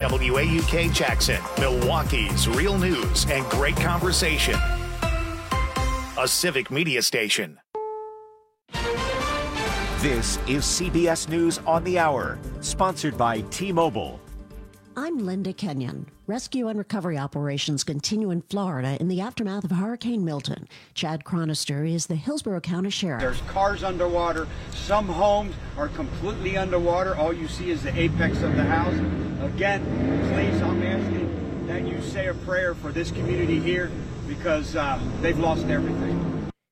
WAUK Jackson, Milwaukee's real news and great conversation. A civic media station. This is CBS News on the Hour, sponsored by T-Mobile. I'm Linda Kenyon. Rescue and recovery operations continue in Florida in the aftermath of Hurricane Milton. Chad Chronister is the Hillsborough County Sheriff. There's cars underwater. Some homes are completely underwater. All you see is the apex of the house. Again, please, I'm asking that you say a prayer for this community here because they've lost everything.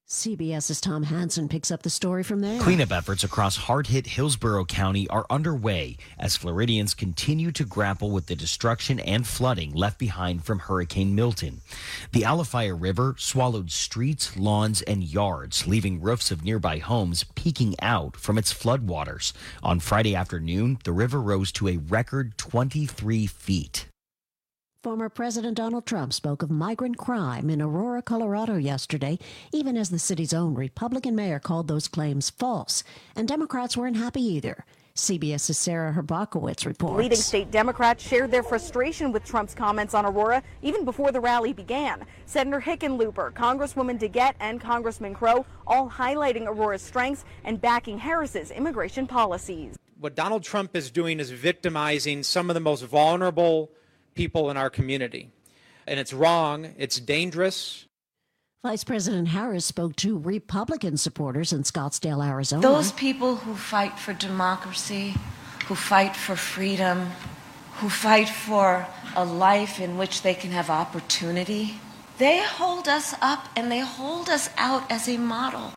CBS's Tom Hansen picks up the story from there. Cleanup efforts across hard-hit Hillsborough County are underway as Floridians continue to grapple with the destruction and flooding left behind from Hurricane Milton. The Alafaya River swallowed streets, lawns, and yards, leaving roofs of nearby homes peeking out from its floodwaters. On Friday afternoon, the river rose to a record 23 feet. Former President Donald Trump spoke of migrant crime in Aurora, Colorado yesterday, even as the city's own Republican mayor called those claims false. And Democrats weren't happy either. CBS's Sarah Herbakowitz reports. Leading state Democrats shared their frustration with Trump's comments on Aurora even before the rally began. Senator Hickenlooper, Congresswoman DeGette, and Congressman Crow all highlighting Aurora's strengths and backing Harris's immigration policies. What Donald Trump is doing is victimizing some of the most vulnerable people in our community. And it's wrong. It's dangerous. Vice President Harris spoke to Republican supporters in Scottsdale, Arizona. Those people who fight for democracy, who fight for freedom, who fight for a life in which they can have opportunity, they hold us up and they hold us out as a model.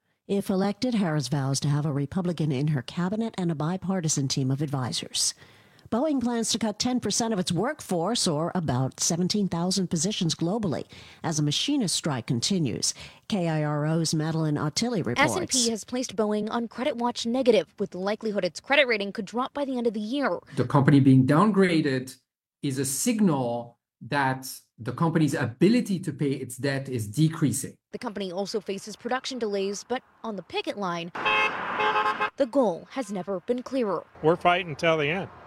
If elected, Harris vows to have a Republican in her cabinet and a bipartisan team of advisors. Boeing plans to cut 10% of its workforce, or about 17,000 positions globally, as a machinist strike continues. KIRO's Madeline Ottilli reports. S&P has placed Boeing on credit watch negative, with the likelihood its credit rating could drop by the end of the year. The company being downgraded is a signal that the company's ability to pay its debt is decreasing. The company also faces production delays, but on the picket line, the goal has never been clearer. We're fighting till the end.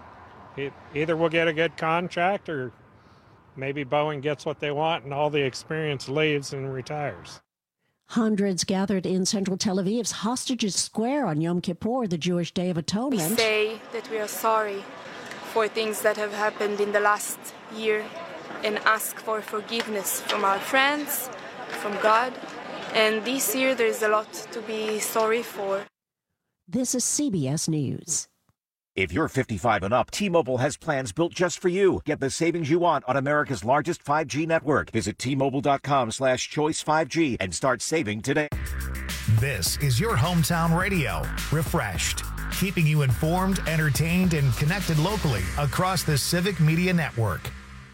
Either we'll get a good contract or maybe Boeing gets what they want and all the experience leaves and retires. Hundreds gathered in central Tel Aviv's Hostages Square on Yom Kippur, the Jewish Day of Atonement. We say that we are sorry for things that have happened in the last year and ask for forgiveness from our friends, from God. And this year there is a lot to be sorry for. This is CBS News. If you're 55 and up, T-Mobile has plans built just for you. Get the savings you want on America's largest 5G network. Visit T-Mobile.com/choice5G and start saving today. This is your hometown radio, Refreshed, keeping you informed, entertained, and connected locally across the Civic Media Network.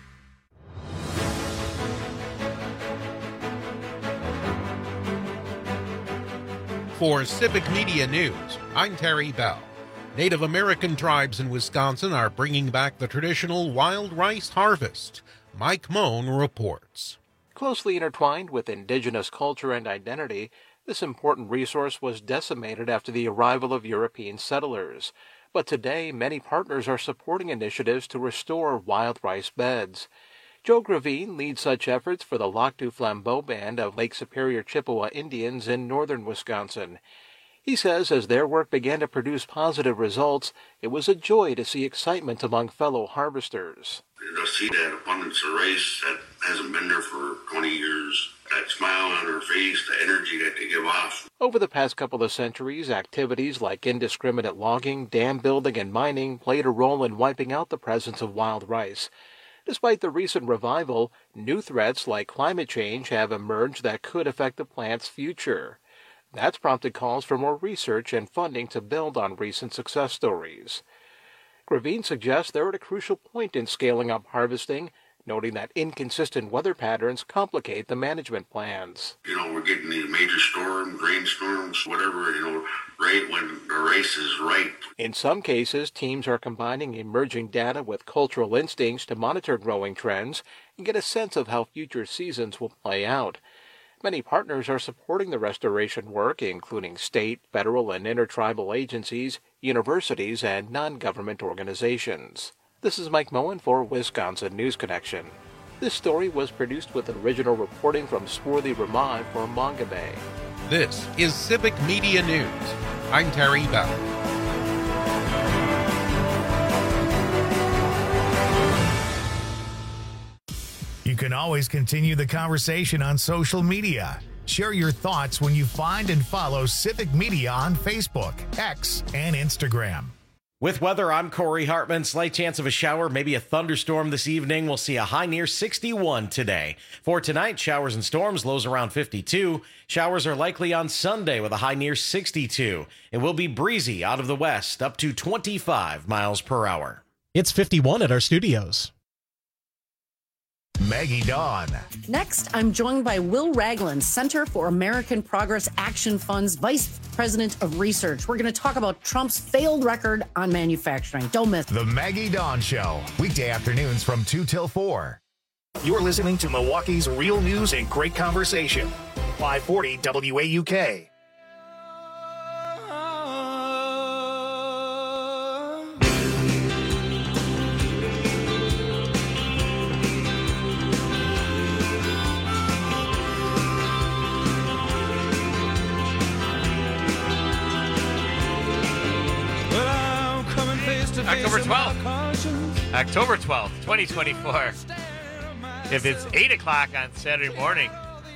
For Civic Media News, I'm Terry Bell. Native American tribes in Wisconsin are bringing back the traditional wild rice harvest. Mike Moan reports. Closely intertwined with indigenous culture and identity, this important resource was decimated after the arrival of European settlers. But today, many partners are supporting initiatives to restore wild rice beds. Joe Gravine leads such efforts for the Lac du Flambeau Band of Lake Superior Chippewa Indians in northern Wisconsin. He says as their work began to produce positive results, it was a joy to see excitement among fellow harvesters. To see that abundance of rice that hasn't been there for 20 years, that smile on their face, the energy that they give off. Over the past couple of centuries, activities like indiscriminate logging, dam building, and mining played a role in wiping out the presence of wild rice. Despite the recent revival, new threats like climate change have emerged that could affect the plant's future. That's prompted calls for more research and funding to build on recent success stories. Gravine suggests they're at a crucial point in scaling up harvesting, noting that inconsistent weather patterns complicate the management plans. We're getting these major storms, rainstorms, whatever, right when the rice is ripe. In some cases, teams are combining emerging data with cultural instincts to monitor growing trends and get a sense of how future seasons will play out. Many partners are supporting the restoration work, including state, federal, and intertribal agencies, universities, and non-government organizations. This is Mike Moen for Wisconsin News Connection. This story was produced with original reporting from Swarthy Ramad for Mongabay. This is Civic Media News. I'm Terry Bell. You can always continue the conversation on social media. Share your thoughts when you find and follow Civic Media on Facebook, X, and Instagram. With weather, I'm Corey Hartman. Slight chance of a shower, maybe a thunderstorm this evening. We'll see a high near 61 today. For tonight, showers and storms, lows around 52. Showers are likely on Sunday with a high near 62. It will be breezy out of the west, up to 25 miles per hour. It's 51 at our studios. Maggie Dawn. Next, I'm joined by Will Ragland, Center for American Progress Action Fund's Vice President of Research. We're going to talk about Trump's failed record on manufacturing. Don't miss The Maggie Dawn Show, weekday afternoons from 2 till 4. You're listening to Milwaukee's real news and great conversation. 540 WAUK. October 12th, 2024. If it's 8 o'clock on Saturday morning,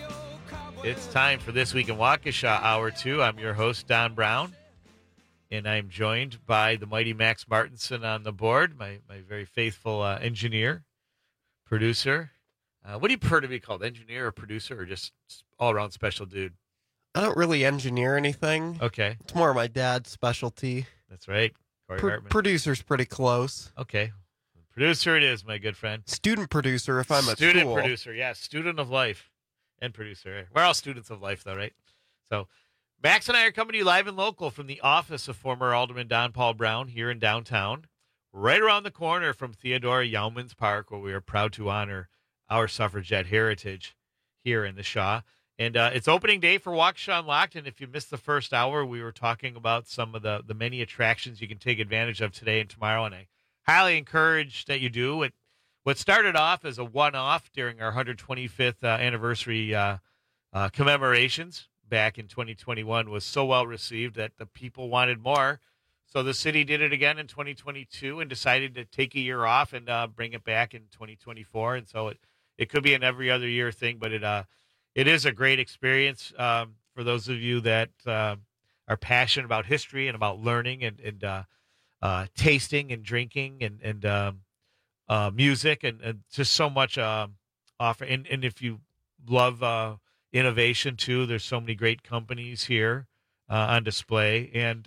it's time for This Week in Waukesha, Hour 2. I'm your host, Don Brown, and I'm joined by the mighty Max Martinson on the board, my very faithful engineer, producer. What do you prefer to be called, engineer or producer, or just all-around special dude? I don't really engineer anything. Okay. It's more my dad's specialty. That's right. Corey Hartman. Producer's pretty close. Okay. Producer it is, my good friend. Student producer if I'm at school. Student producer, yes. Student of life and producer. We're all students of life, though, right? So Max and I are coming to you live and local from the office of former Alderman Don Paul Brown here in downtown, right around the corner from Theodora Youmans Park, where we are proud to honor our suffragette heritage here in the Shaw. And it's opening day for Waukesha Unlocked, and if you missed the first hour, we were talking about some of the many attractions you can take advantage of today and tomorrow, and I highly encourage that you do. What started off as a one-off during our 125th anniversary commemorations back in 2021 was so well received that the people wanted more. So the city did it again in 2022 and decided to take a year off and bring it back in 2024. And so it could be an every other year thing, but it is a great experience for those of you that are passionate about history and about learning and tasting and drinking and music and just so much offer. And if you love innovation too, there's so many great companies here on display. And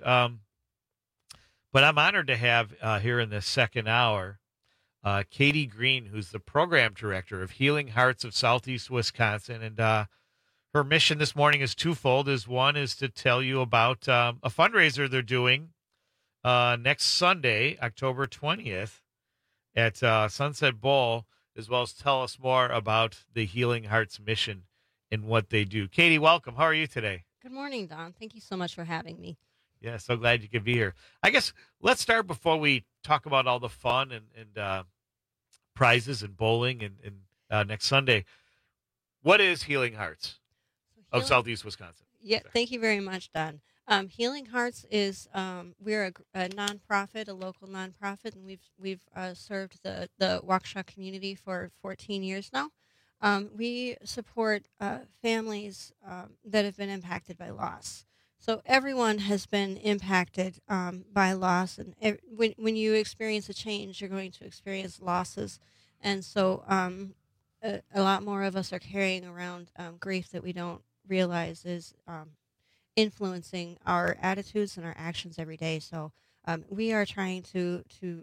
but I'm honored to have here in the second hour Katie Green, who's the program director of Healing Hearts of Southeast Wisconsin. And her mission this morning is twofold. One is to tell you about a fundraiser they're doing next Sunday, October 20th, at Sunset Bowl, as well as tell us more about the Healing Hearts mission and what they do. Katie, welcome. How are you today? Good morning, Don. Thank you so much for having me. Yeah, so glad you could be here. I guess let's start before we talk about all the fun and prizes and bowling and next Sunday. What is Healing Hearts of Southeast Wisconsin? Yeah, thank you very much, Don. Healing Hearts is we're a nonprofit, a local nonprofit, and we've served the Waukesha community for 14 years now. We support families that have been impacted by loss. So everyone has been impacted by loss, and when you experience a change, you're going to experience losses, and so a lot more of us are carrying around grief that we don't realize is influencing our attitudes and our actions every day. So we are trying to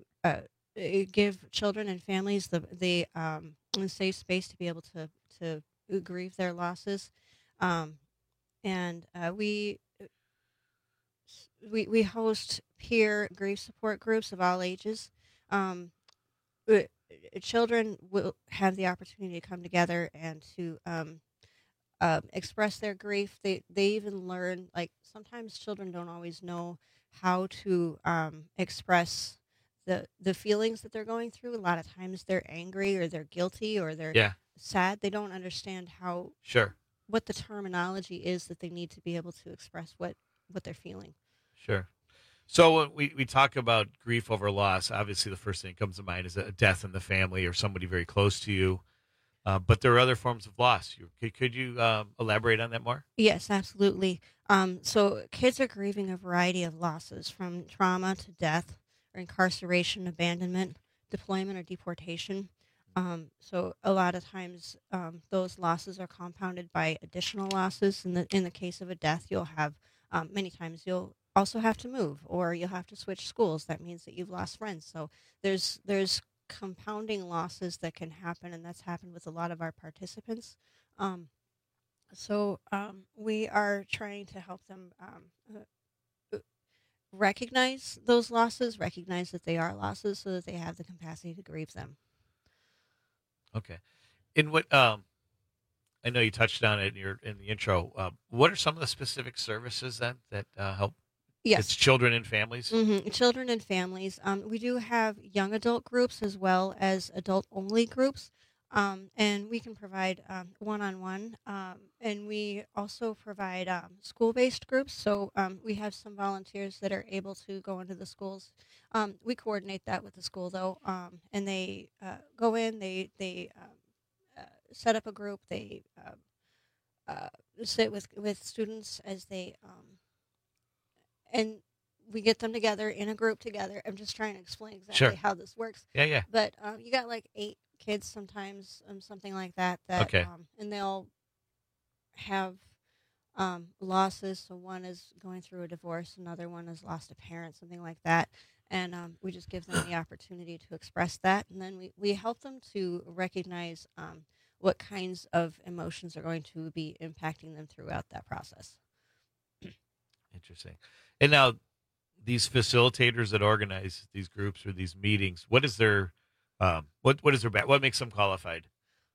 give children and families the safe space to be able to grieve their losses, and we host peer grief support groups of all ages. Children will have the opportunity to come together and to express their grief. They even learn, like, sometimes children don't always know how to express the feelings that they're going through. A lot of times they're angry or they're guilty or they're Yeah. sad. They don't understand Sure. what the terminology is that they need to be able to express what they're feeling. Sure. So when we talk about grief over loss, obviously the first thing that comes to mind is a death in the family or somebody very close to you. But there are other forms of loss. Could you elaborate on that more? Yes, absolutely. So kids are grieving a variety of losses, from trauma to death or incarceration, abandonment, deployment or deportation. So a lot of times those losses are compounded by additional losses. In the case of a death, you'll have many times you'll also have to move, or you'll have to switch schools. That means that you've lost friends. So there's compounding losses that can happen, and that's happened with a lot of our participants. So we are trying to help them recognize those losses, recognize that they are losses, so that they have the capacity to grieve them. Okay. In what I know you touched on it in the intro. What are some of the specific services then that help? Yes. It's children and families. Mm-hmm. Children and families. We do have young adult groups as well as adult-only groups, and we can provide one-on-one, and we also provide school-based groups. So we have some volunteers that are able to go into the schools. We coordinate that with the school, though, and they go in, they set up a group, they sit with students as they and we get them together in a group together. I'm just trying to explain exactly how this works. Yeah. But you got like 8 kids sometimes, something like that. Okay. And they'll have losses. So one is going through a divorce, another one has lost a parent, something like that. And we just give them the opportunity to express that. And then we help them to recognize what kinds of emotions are going to be impacting them throughout that process. Interesting. And now, these facilitators that organize these groups or these meetings, what is their what makes them qualified?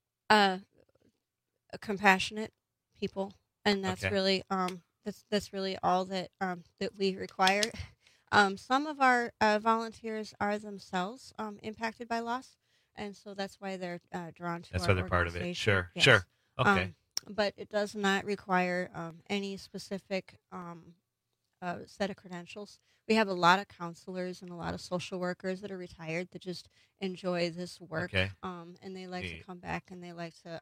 Compassionate people, and that's Okay. really that's really all that that we require. Some of our volunteers are themselves impacted by loss, and so that's why they're drawn to That's our why they're part of it. organization. Sure, Yes. sure. Okay. But it does not require any specific set of credentials. We have a lot of counselors and a lot of social workers that are retired that just enjoy this work, Okay. and they like to Neat. come back and they like to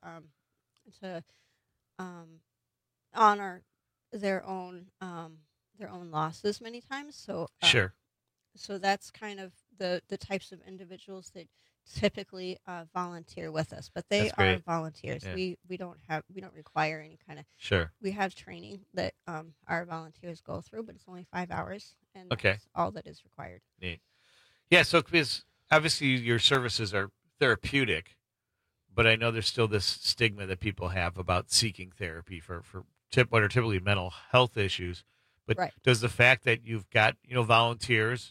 honor their own losses many times. So Sure. So that's kind of the types of individuals that typically volunteer with us, but they That's are great. volunteers. Yeah. We don't require any kind of. Sure. We have training that our volunteers go through, but it's only 5 hours, and Okay. that's all that is required. Neat. Yeah. So, because obviously your services are therapeutic, but I know there's still this stigma that people have about seeking therapy for what are typically mental health issues. But Right. does the fact that you've got volunteers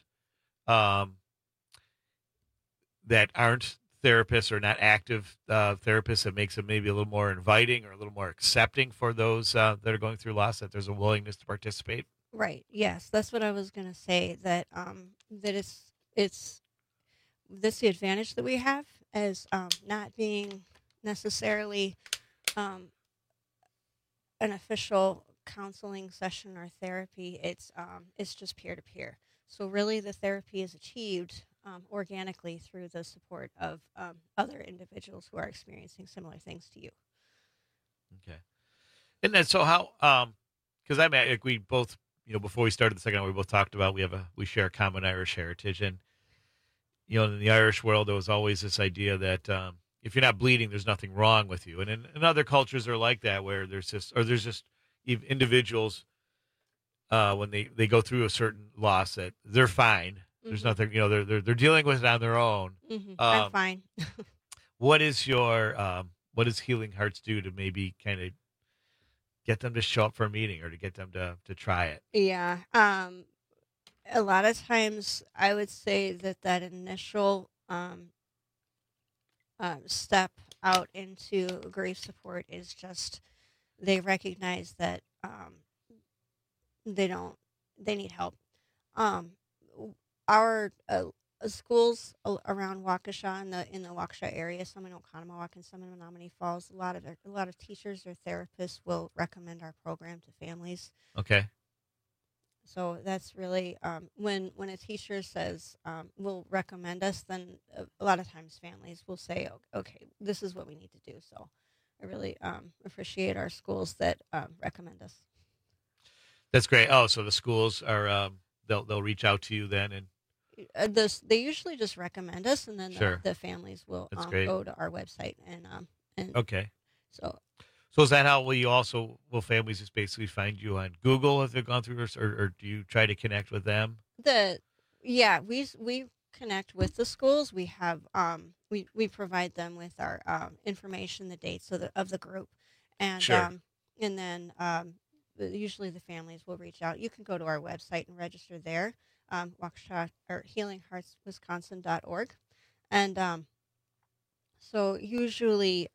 that aren't therapists or not active therapists, that makes it maybe a little more inviting or a little more accepting for those that are going through loss, that there's a willingness to participate? Right. Yes, that's what I was going to say. That that it's that's the advantage that we have as not being necessarily an official counseling session or therapy. It's just peer to peer. So really, the therapy is achieved organically through the support of other individuals who are experiencing similar things to you. Okay. And then, so how, because like we both, before we started the second hour, we both talked about we share a common Irish heritage. And, in the Irish world, there was always this idea that if you're not bleeding, there's nothing wrong with you. And in other cultures are like that, where there's just individuals, when they go through a certain loss, that they're fine. There's nothing, they're dealing with it on their own. Mm-hmm. I'm fine. What does Healing Hearts do to maybe kind of get them to show up for a meeting or to get them to try it? Yeah. A lot of times I would say that initial step out into grief support is just they recognize that they need help. Our schools around Waukesha in the Waukesha area, some in Oconomowoc and some in Menominee Falls. A lot of teachers or therapists will recommend our program to families. Okay. So that's really when a teacher says will recommend us, then a lot of times families will say, okay, this is what we need to do. So I really appreciate our schools that recommend us. That's great. Oh, so the schools are they'll reach out to you then, and they usually just recommend us, and then Sure. the families will go to our website and okay. So is that how will families just basically find you on Google if they've gone through this, or do you try to connect with them? We connect with the schools. We have we provide them with our information, the dates of the group, and Sure. And then usually the families will reach out. You can go to our website and register there, Waukesha or HealingHeartsWisconsin.org, and so usually.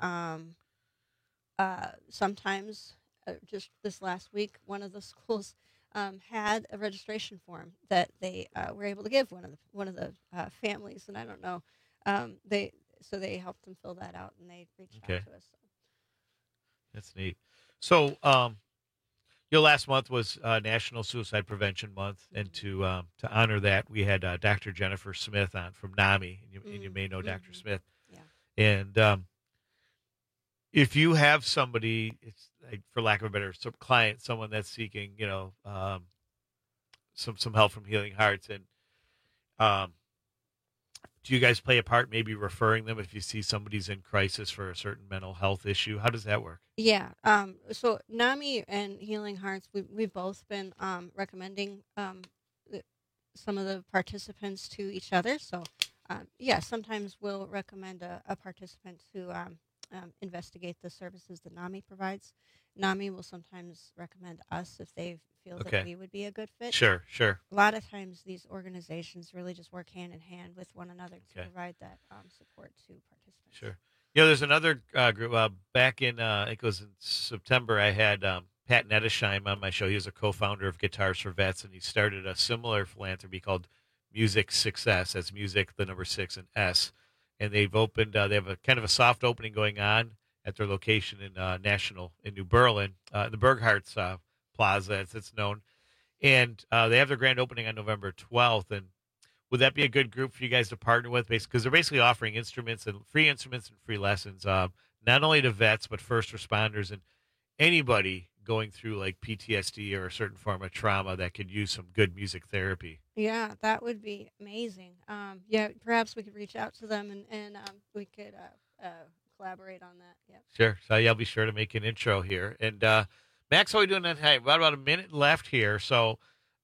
Sometimes, just this last week, one of the schools had a registration form that they were able to give one of the families, and I don't know, they helped them fill that out, and they reached out to us. That's neat. So, your last month was National Suicide Prevention Month, and to honor that, we had Dr. Jennifer Smith on from NAMI, and you may know Dr. Smith. Yeah. And if you have somebody, it's like, for lack of a better client, someone that's seeking, some help from Healing Hearts, and do you guys play a part, maybe referring them if you see somebody's in crisis for a certain mental health issue? How does that work? Yeah. So NAMI and Healing Hearts, we've both been recommending some of the participants to each other. So, sometimes we'll recommend a participant to investigate the services that NAMI provides. NAMI will sometimes recommend us if they feel that we would be a good fit. Sure. A lot of times these organizations really just work hand in hand with one another to provide that support to participants. Sure. There's another group. Back in, I think it was in September, I had Pat Nettesheim on my show. He was a co-founder of Guitars for Vets, and he started a similar philanthropy called Music Success. That's music, the number 6, and S. And they've opened, they have a kind of a soft opening going on at their location in in New Berlin, the Burghart's Plaza, as it's known. And they have their grand opening on November 12th. And would that be a good group for you guys to partner with? Because they're basically offering free instruments and free lessons, not only to vets, but first responders and anybody going through like PTSD or a certain form of trauma that could use some good music therapy. Yeah, that would be amazing. Perhaps we could reach out to them and we could collaborate on that. Yep. Sure. So I'll be sure to make an intro here. And Max, how are we doing? Hey, about a minute left here. So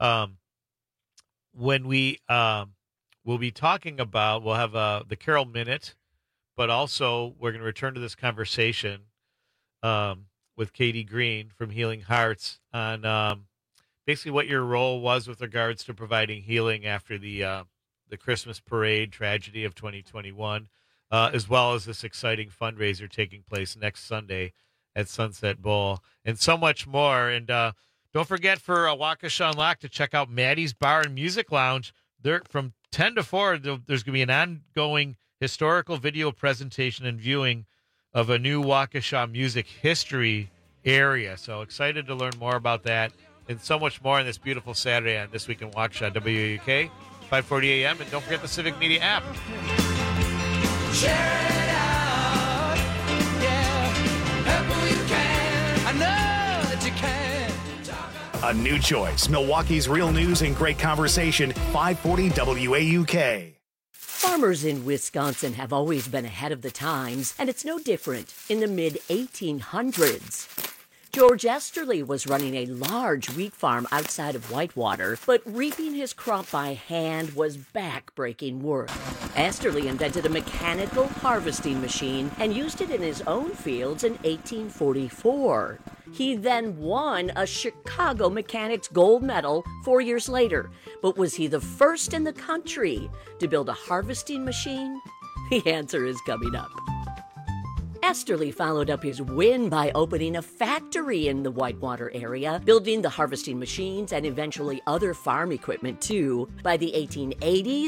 when we'll be talking about, we'll have the Carol Minute, but also we're going to return to this conversation with Katie Green from Healing Hearts on basically what your role was with regards to providing healing after the Christmas parade tragedy of 2021, as well as this exciting fundraiser taking place next Sunday at Sunset Bowl, and so much more. And don't forget for Waukesha Unlocked to check out Maddie's Bar and Music Lounge. There from 10 to 4, there's going to be an ongoing historical video presentation and viewing of a new Waukesha music history area. So excited to learn more about that and so much more on this beautiful Saturday on This Week in Waukesha, WAUK, 540 AM. And don't forget the Civic Media app. Share it out, yeah. Help you can. I know that you can. A new choice. Milwaukee's real news and great conversation. 540 WAUK. Farmers in Wisconsin have always been ahead of the times, and it's no different in the mid-1800s. George Esterly was running a large wheat farm outside of Whitewater, but reaping his crop by hand was back-breaking work. Esterly invented a mechanical harvesting machine and used it in his own fields in 1844. He then won a Chicago Mechanics Gold Medal 4 years later. But was he the first in the country to build a harvesting machine? The answer is coming up. Esterly followed up his win by opening a factory in the Whitewater area, building the harvesting machines and eventually other farm equipment too. By the 1880s,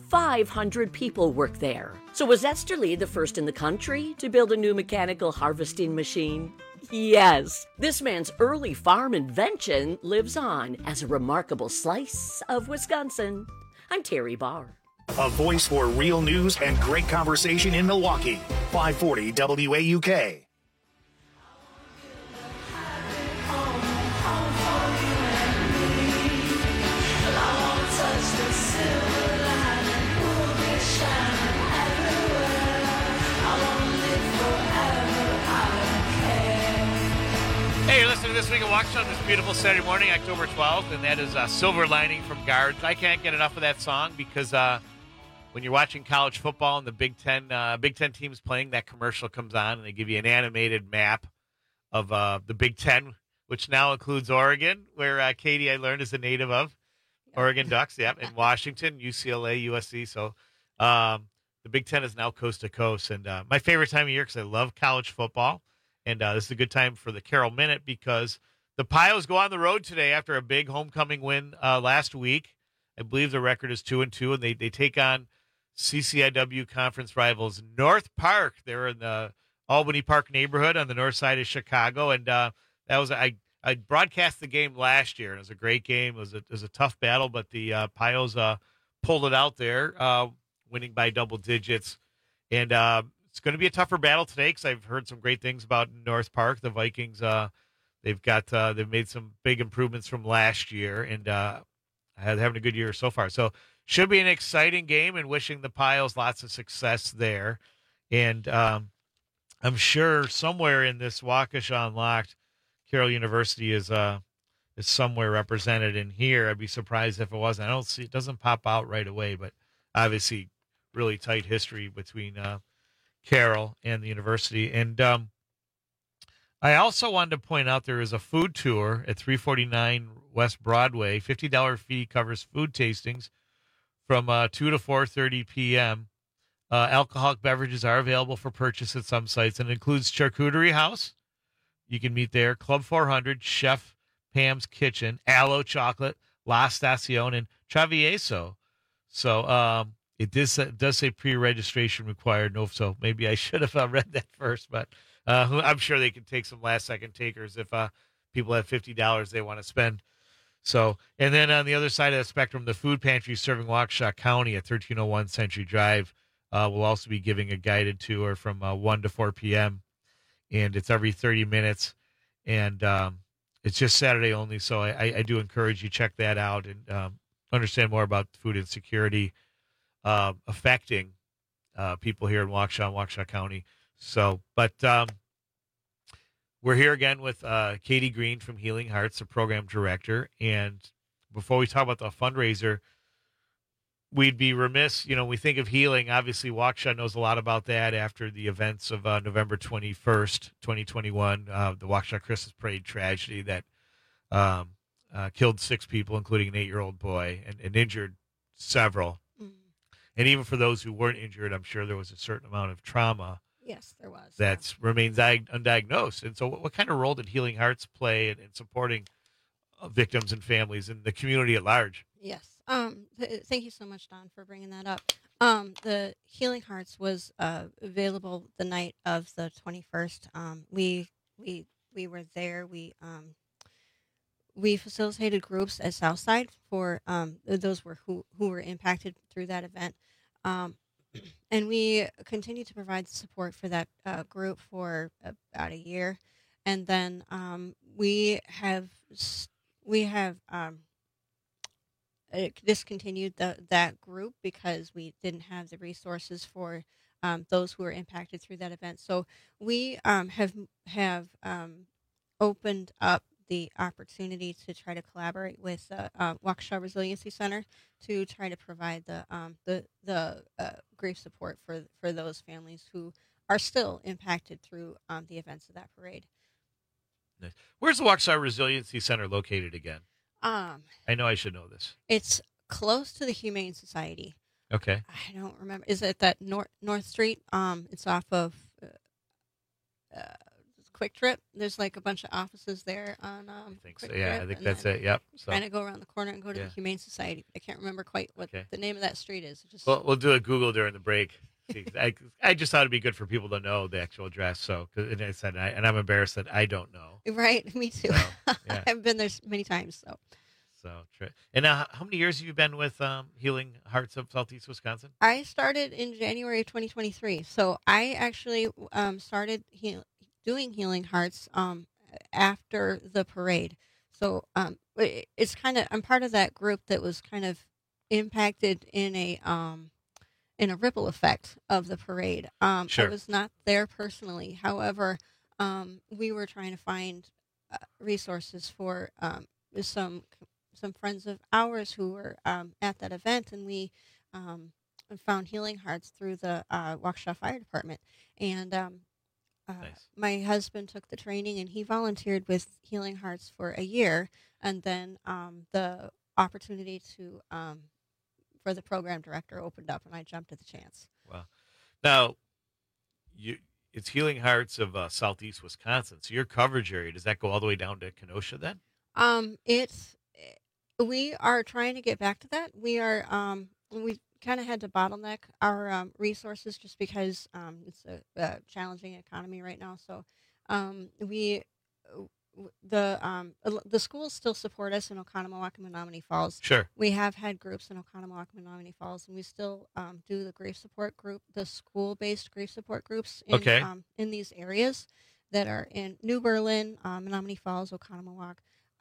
500 people work there. So was Esterly the first in the country to build a new mechanical harvesting machine? Yes. This man's early farm invention lives on as a remarkable slice of Wisconsin. I'm Terry Barr. A voice for real news and great conversation in Milwaukee. 540 WAUK. Hey, you're listening to This Week at Waukesha on this beautiful Saturday morning, October 12th, and that is Silver Lining from Guards. I can't get enough of that song because when you're watching college football and the Big Ten teams playing, that commercial comes on and they give you an animated map of the Big Ten, which now includes Oregon, where Katie, I learned, is a native of. Oregon Ducks, yep, and Washington, UCLA, USC. So the Big Ten is now coast to coast. And my favorite time of year because I love college football. And this is a good time for the Carroll Minute because the Pios go on the road today after a big homecoming win last week. I believe the record is 2-2, and they take on CCIW conference rivals North Park. They're in the Albany Park neighborhood on the north side of Chicago, and that was I broadcast the game last year, and it was a great game. It was a tough battle, but the Pios pulled it out there, winning by double digits, and it's going to be a tougher battle today because I've heard some great things about North Park. The Vikings, they've made some big improvements from last year, and having a good year so far. So should be an exciting game, and wishing the Pios lots of success there. And I'm sure somewhere in this Waukesha Unlocked, Carroll University is somewhere represented in here. I'd be surprised if it wasn't. I don't see it doesn't pop out right away, but obviously really tight history between Carroll and the university. And I also wanted to point out there is a food tour at 349 West Broadway. $50 fee covers food tastings from 2 to 4:30 p.m. Alcoholic beverages are available for purchase at some sites, and includes Charcuterie House. You can meet there. Club 400, Chef Pam's Kitchen, Aloe Chocolate, La Stacion, and Travieso. So it does say pre-registration required. No, so maybe I should have read that first, but I'm sure they can take some last-second takers if people have $50 they want to spend. So, and then on the other side of the spectrum, the food pantry serving Waukesha County at 1301 Century Drive will also be giving a guided tour from 1 to 4 p.m., and it's every 30 minutes, and it's just Saturday only, so I do encourage you check that out and understand more about food insecurity affecting people here in Waukesha and Waukesha County. So, but we're here again with Katie Green from Healing Hearts, the program director. And before we talk about the fundraiser, we'd be remiss, we think of healing. Obviously, Waukesha knows a lot about that after the events of November 21st, 2021, the Waukesha Christmas Parade tragedy that killed 6 people, including an 8-year-old boy, and injured several. And even for those who weren't injured, I'm sure there was a certain amount of trauma. Yes, there was. That remains undiagnosed. And so what kind of role did Healing Hearts play in supporting victims and families and the community at large? Yes. Thank you so much, Don, for bringing that up. The Healing Hearts was available the night of the 21st. We were there. We facilitated groups at Southside for those who were impacted through that event. And we continue to provide support for that group for about a year. And then we have discontinued that group because we didn't have the resources for those who were impacted through that event. So we have opened up the opportunity to try to collaborate with Waukesha Resiliency Center to try to provide the grief support for those families who are still impacted through the events of that parade. Nice. Where's the Waukesha Resiliency Center located again? I know I should know this. It's close to the Humane Society. Okay. I don't remember. Is it that North Street? It's off of Quick Trip. There's like a bunch of offices there on I think so. Quick Yeah, Trip, I think and that's then it. Yep. So kind of go around the corner and go to Yeah. the Humane Society. I can't remember quite what the name of that street is. It just we'll do a Google during the break. I just thought it'd be good for people to know the actual address. So, and I said, and I'm embarrassed that I don't know. Right, me too. So, yeah. I've been there many times. So And how many years have you been with Healing Hearts of Southeast Wisconsin? I started in January of 2023. So I actually started doing Healing Hearts after the parade. So it's kind of, I'm part of that group that was kind of impacted in a ripple effect of the parade. Sure. I was not there personally. However, we were trying to find resources for some friends of ours who were at that event, and we found Healing Hearts through the Waukesha Fire Department. And Nice. my husband took the training, and he volunteered with Healing Hearts for a year, and then the opportunity to for the program director opened up, and I jumped at the chance. Wow. Now, it's Healing Hearts of Southeast Wisconsin. So your coverage area, does that go all the way down to Kenosha then? We are trying to get back to that. We kind of had to bottleneck our resources just because it's a challenging economy right now. So the schools still support us in Oconomowoc and Menominee Falls. Sure. We have had groups in Oconomowoc and Menominee Falls, and we still do the grief support group, the school-based grief support groups in these areas that are in New Berlin, Menominee Falls, Oconomowoc.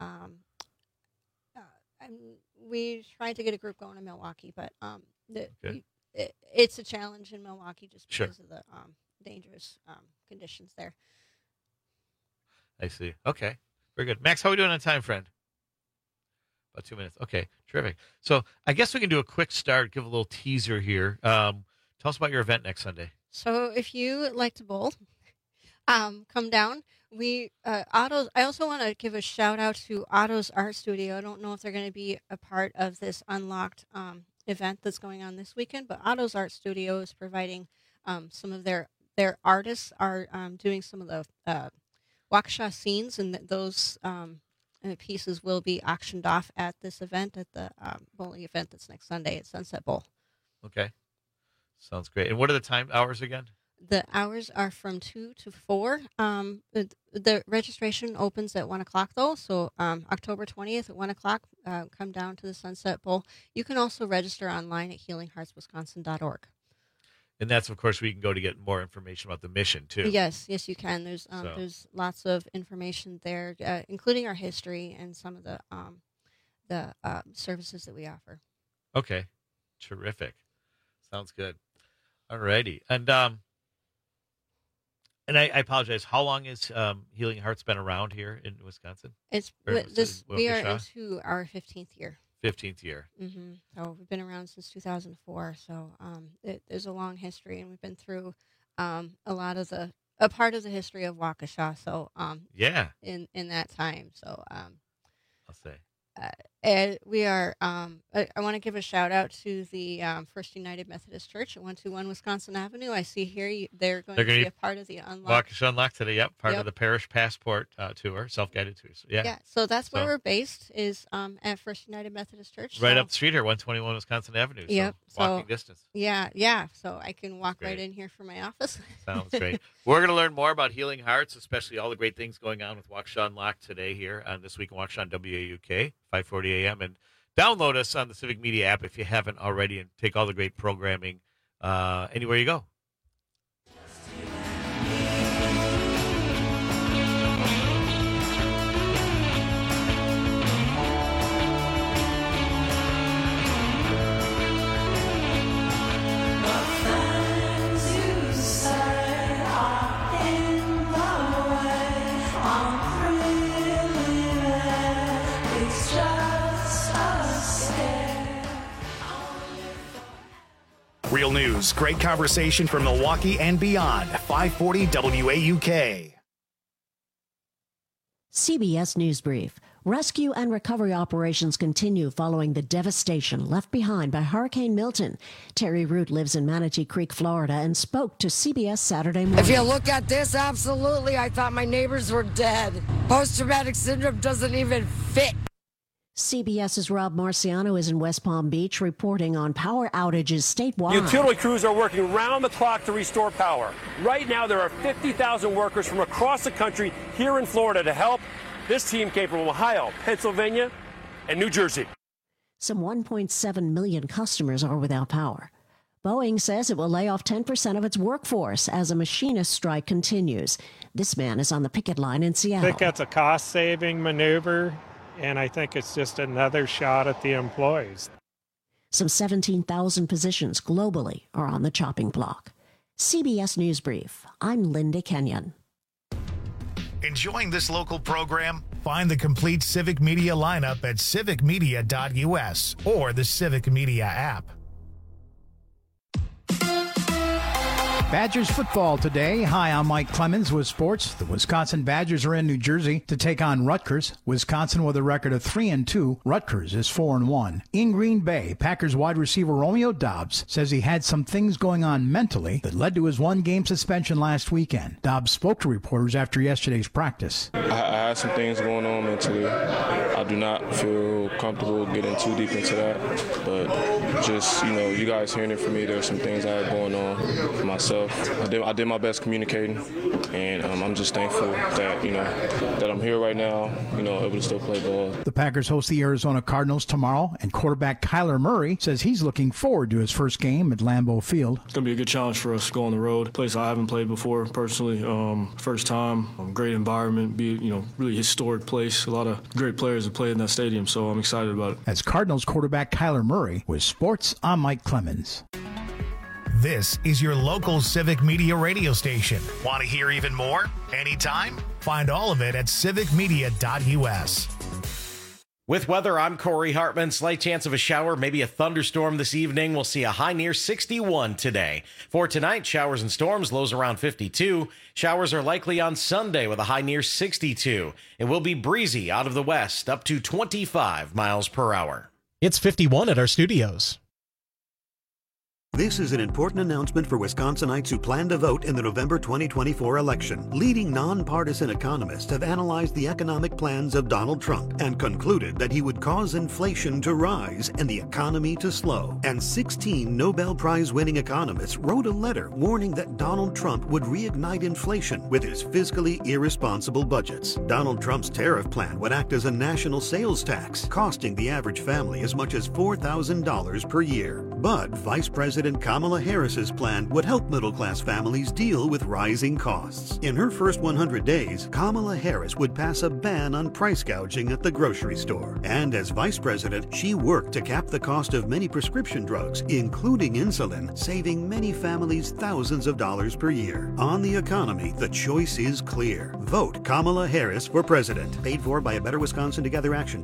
We tried to get a group going in Milwaukee, but it's a challenge in Milwaukee just because of the dangerous conditions there. I see. Okay. Very good. Max, how are we doing on time, friend? About 2 minutes. Okay. Terrific. So I guess we can do a quick start, give a little teaser here. Tell us about your event next Sunday. So if you like to bowl, come down. I also want to give a shout out to Otto's Art Studio. I don't know if they're going to be a part of this Unlocked event that's going on this weekend, but Otto's Art Studio is providing some of their artists are doing some of the Waukesha scenes, and those pieces will be auctioned off at this event, at the bowling event that's next Sunday at Sunset Bowl. Okay. Sounds great. And what are the hours again? The hours are from 2 to 4. The registration opens at 1 o'clock, though. So October 20th at 1 o'clock, come down to the Sunset Bowl. You can also register online at healingheartswisconsin.org. And that's, of course, where you can go to get more information about the mission, too. Yes, you can. There's lots of information there, including our history and some of the services that we offer. Okay. Terrific. Sounds good. All righty. And I apologize. How long has Healing Hearts been around here in Wisconsin? We are into our 15th year. 15th year. Mm-hmm. So we've been around since 2004. So there's a long history, and we've been through a part of the history of Waukesha. So in that time. So I'll say. And we are. I want to give a shout out to the First United Methodist Church at 121 Wisconsin Avenue. I see here they're going to be a part of the Unlocked. Waukesha Unlocked today. Yep, part of the Parish Passport tour, self-guided tours. Yeah. So that's where we're based is at First United Methodist Church. Right up the street here, 121 Wisconsin Avenue. Yep. So walking distance. Yeah. So I can walk right in here from my office. Sounds great. We're going to learn more about Healing Hearts, especially all the great things going on with Waukesha Unlocked today here on This Week in Waukesha on WAUK, 540 AM. And download us on the Civic Media app if you haven't already, and take all the great programming anywhere you go. Real news, great conversation from Milwaukee and beyond. 540 WAUK. CBS News Brief. Rescue and recovery operations continue following the devastation left behind by Hurricane Milton. Terry Root lives in Manatee Creek, Florida, and spoke to CBS Saturday morning. If you look at this, absolutely, I thought my neighbors were dead. Post-traumatic syndrome doesn't even fit. CBS's Rob Marciano is in West Palm Beach reporting on power outages statewide. Utility crews are working round the clock to restore power. Right now, there are 50,000 workers from across the country here in Florida to help. This team came from Ohio, Pennsylvania, and New Jersey. Some 1.7 million customers are without power. Boeing says it will lay off 10% of its workforce as a machinist strike continues. This man is on the picket line in I Seattle. think that's a cost-saving maneuver, and I think it's just another shot at the employees. Some 17,000 positions globally are on the chopping block. CBS News Brief. I'm Linda Kenyon. Enjoying this local program? Find the complete Civic Media lineup at civicmedia.us or the Civic Media app. Badgers football today. Hi, I'm Mike Clemens with sports. The Wisconsin Badgers are in New Jersey to take on Rutgers. Wisconsin with a record of 3-2. Rutgers is 4-1. In Green Bay, Packers wide receiver Romeo Doubs says he had some things going on mentally that led to his one-game suspension last weekend. Doubs spoke to reporters after yesterday's practice. I had some things going on mentally. I do not feel comfortable getting too deep into that, but just, you guys hearing it from me, there's some things I had going on for myself. I did my best communicating, and I'm just thankful that, that I'm here right now, able to still play ball. The Packers host the Arizona Cardinals tomorrow, and quarterback Kyler Murray says he's looking forward to his first game at Lambeau Field. It's going to be a good challenge for us to go on the road, a place I haven't played before personally. First time, great environment, really historic place. A lot of great players have played in that stadium, so I'm excited about it. As Cardinals quarterback Kyler Murray with sports, I'm Mike Clemens. This is your local Civic Media radio station. Want to hear even more? Anytime? Find all of it at civicmedia.us. With weather, I'm Corey Hartman. Slight chance of a shower, maybe a thunderstorm this evening. We'll see a high near 61 today. For tonight, showers and storms, lows around 52. Showers are likely on Sunday with a high near 62. It will be breezy out of the west, up to 25 miles per hour. It's 51 at our studios. This is an important announcement for Wisconsinites who plan to vote in the November 2024 election. Leading nonpartisan economists have analyzed the economic plans of Donald Trump and concluded that he would cause inflation to rise and the economy to slow. And 16 Nobel Prize-winning economists wrote a letter warning that Donald Trump would reignite inflation with his fiscally irresponsible budgets. Donald Trump's tariff plan would act as a national sales tax, costing the average family as much as $4,000 per year. But Vice President Kamala Harris's plan would help middle-class families deal with rising costs. In her first 100 days, Kamala Harris would pass a ban on price gouging at the grocery store. And as vice president, she worked to cap the cost of many prescription drugs, including insulin, saving many families thousands of dollars per year. On the economy, the choice is clear. Vote Kamala Harris for president. Paid for by A Better Wisconsin Together Action,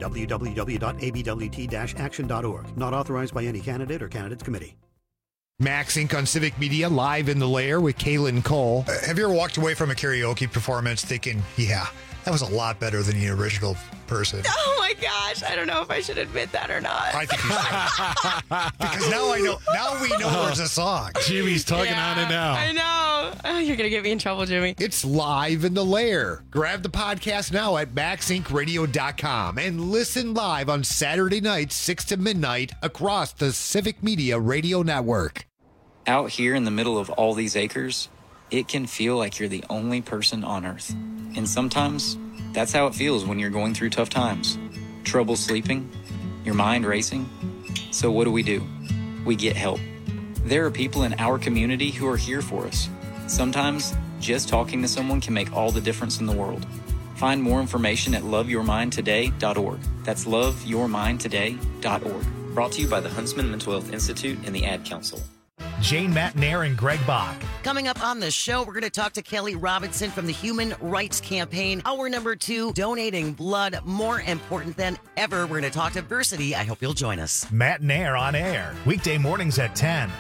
www.abwt-action.org. Not authorized by any candidate or candidates committee. Max Inc. on Civic Media, live in the lair with Kaylin Cole. Have you ever walked away from a karaoke performance thinking, yeah, that was a lot better than the original person? Oh my gosh, I don't know if I should admit that or not. I think you should. Because now we know there's a song. Jimmy's tugging on it now. I know. Oh, you're going to get me in trouble, Jimmy. It's live in the lair. Grab the podcast now at maxincradio.com and listen live on Saturday nights, 6 to midnight across the Civic Media Radio Network. Out here in the middle of all these acres, it can feel like you're the only person on Earth. And sometimes, that's how it feels when you're going through tough times. Trouble sleeping, your mind racing. So what do? We get help. There are people in our community who are here for us. Sometimes, just talking to someone can make all the difference in the world. Find more information at loveyourmindtoday.org. That's loveyourmindtoday.org. Brought to you by the Huntsman Mental Health Institute and the Ad Council. Jane Matnair and Greg Bach. Coming up on the show, we're going to talk to Kelly Robinson from the Human Rights Campaign. Hour number 2, donating blood, more important than ever. We're going to talk to Versity. I hope you'll join us. Matnair on air, weekday mornings at 10.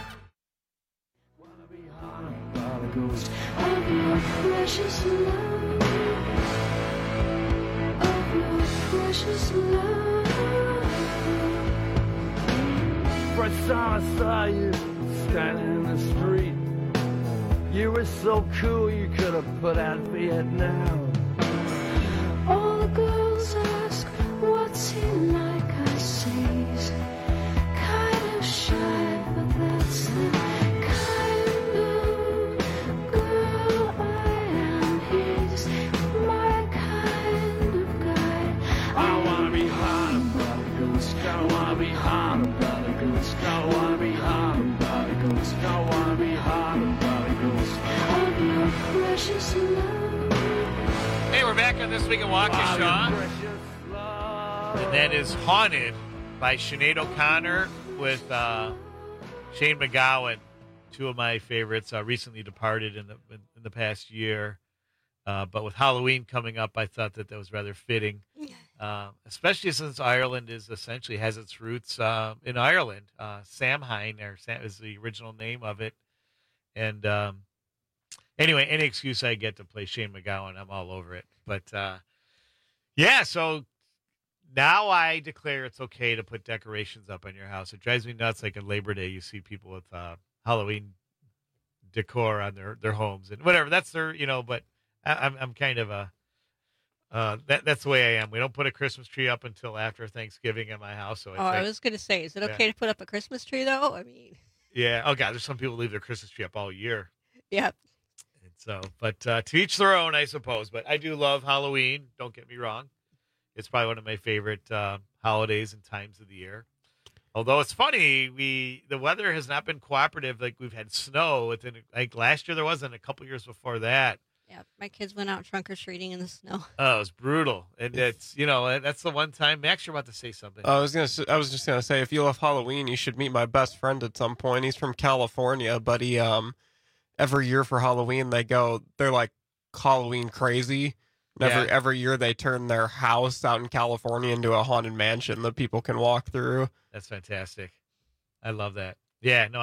precious love. First time I saw you standing in the street, you were so cool you could have put out Vietnam. All the girls ask, what's he like? I say he's kind of shy, but that's the kind of girl I am. He's my kind of guy. I wanna be hot about a ghost. I wanna be hot about a ghost. I wanna be hot about a ghost. I wanna be hot about a ghost. Of your precious love. Hey, we're back on This Week in Waukesha. And that is Haunted by Sinead O'Connor with Shane McGowan, two of my favorites, recently departed in the past year. But with Halloween coming up, I thought that was rather fitting, especially since Ireland essentially has its roots in Ireland. Samhain is the original name of it. And anyway, any excuse I get to play Shane McGowan, I'm all over it. But yeah, so now I declare it's okay to put decorations up on your house. It drives me nuts. Like on Labor Day, you see people with Halloween decor on their homes and whatever. That's their, but I'm kind of that's the way I am. We don't put a Christmas tree up until after Thanksgiving in my house. So I was going to say, is it okay to put up a Christmas tree though? I mean, yeah. Oh God, there's some people leave their Christmas tree up all year. Yep. And so, but to each their own, I suppose. But I do love Halloween. Don't get me wrong. It's probably one of my favorite holidays and times of the year. Although it's funny, the weather has not been cooperative. Like we've had snow like last year there was, and a couple years before that. Yeah, my kids went out trunk or treating in the snow. Oh, it was brutal, and it's that's the one time. Max, you're about to say something. I was just gonna say, if you love Halloween, you should meet my best friend at some point. He's from California, but he every year for Halloween they're like Halloween crazy. Every year they turn their house out in California into a haunted mansion that people can walk through. That's fantastic. I love that. Yeah, no,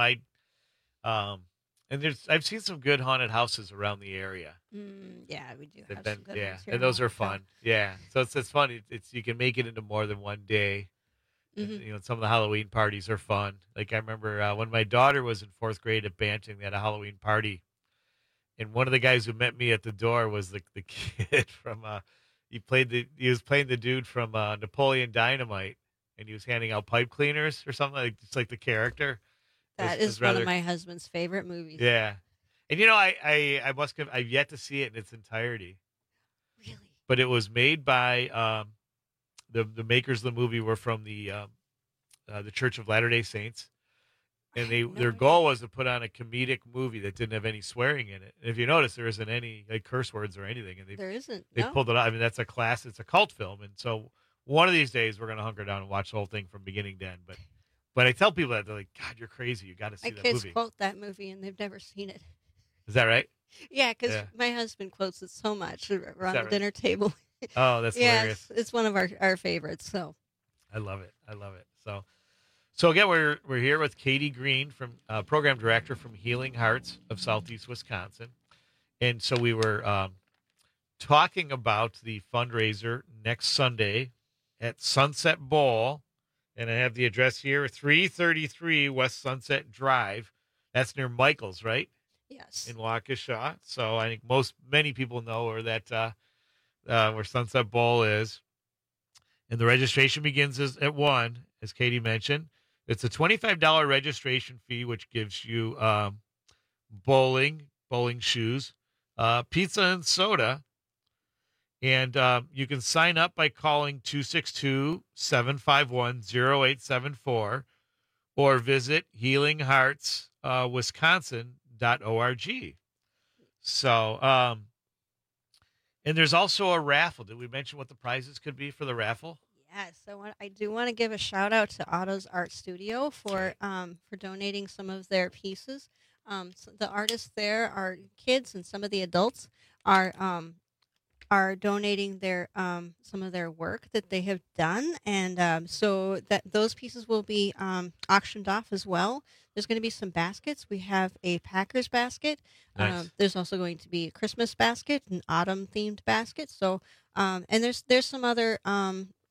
and I've seen some good haunted houses around the area. Yeah, we do. Have some good ones here and those in are fun. Yeah, so it's fun. It's you can make it into more than one day. Mm-hmm. And, some of the Halloween parties are fun. Like I remember when my daughter was in 4th grade at Banting, they had a Halloween party. And one of the guys who met me at the door was the kid from he was playing the dude from Napoleon Dynamite, and he was handing out pipe cleaners or something like just like the character. That is one of my husband's favorite movies. Yeah, and I've yet to see it in its entirety. Really? But it was made by the makers of the movie were from the Church of Latter-day Saints. And their goal was to put on a comedic movie that didn't have any swearing in it. And if you notice, there isn't any curse words or anything. And there isn't. They pulled it out. I mean, that's it's a cult film. And so one of these days we're going to hunker down and watch the whole thing from beginning to end. But I tell people that they're like, God, you're crazy. You got to see that movie. My kids quote that movie and they've never seen it. Is that right? Yeah, because my husband quotes it so much around the dinner table. Oh, that's hilarious. It's one of our favorites. So I love it. So again, we're here with Katie Green, from program director from Healing Hearts of Southeast Wisconsin, and so we were talking about the fundraiser next Sunday at Sunset Bowl, and I have the address here: 333 West Sunset Drive. That's near Michael's, right? Yes. In Waukesha. So I think many people know where where Sunset Bowl is, and the registration begins at 1, as Katie mentioned. It's a $25 registration fee, which gives you bowling shoes, pizza and soda. And you can sign up by calling 262-751-0874 or visit healingheartswisconsin.org. So, and there's also a raffle. Did we mention what the prizes could be for the raffle? Yes, I do want to give a shout out to Otto's Art Studio for donating some of their pieces. So the artists there are kids, and some of the adults are donating their some of their work that they have done, and so that those pieces will be auctioned off as well. There's going to be some baskets. We have a Packers basket. Nice. There's also going to be a Christmas basket, an autumn themed basket. So and there's some other